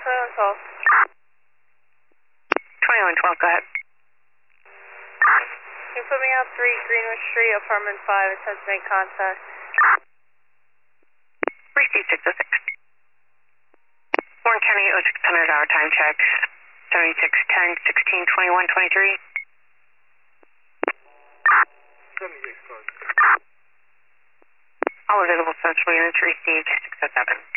2112. 2112, go ahead. Can you put me on 3 Greenwich Street, apartment 5, it says make contact. Receive 606. Warren County 0600 hour time check. 76, 10, 16, 21, 23. 76, All available social units received 607.